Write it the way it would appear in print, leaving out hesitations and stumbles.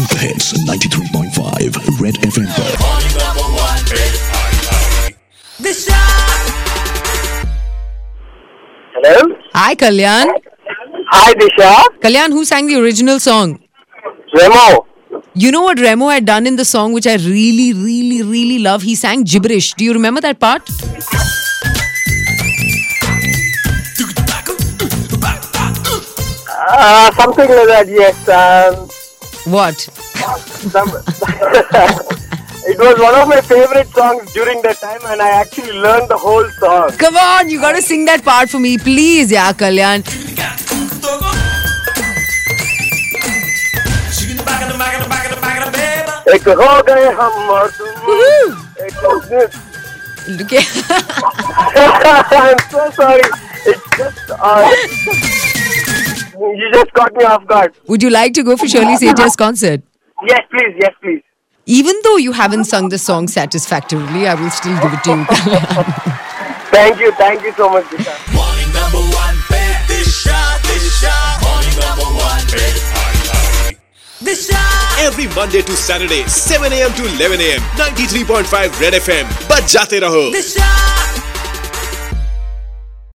Super hits 93.5 red FM पर। Hello? Hi, Kalyan. Hi, Disha. Kalyan, who sang the original song? Remo. You know what Remo had done in the song, which I really, really, really love? He sang gibberish. Do you remember that part? Something like that, yes. What? It was one of my favorite songs during that time, and I actually learned the whole song. Come on, you gotta sing that part for me, please, yeah, Kalyan. एक हो गए हम और तुम. एक हो गए. Look at I'm so sorry. It's just you just caught me off guard. Would you like to go for Shirley Sater's concert? Yes, please. Yes, please. Even though you haven't sung the song satisfactorily, I will still give it to you, Kalyan. Thank you so much, Disha. Morning number one, Disha. Morning number one, Disha. Every Monday to Saturday, 7 a.m. to 11 a.m. 93.5 Red FM. बज जाते रहो.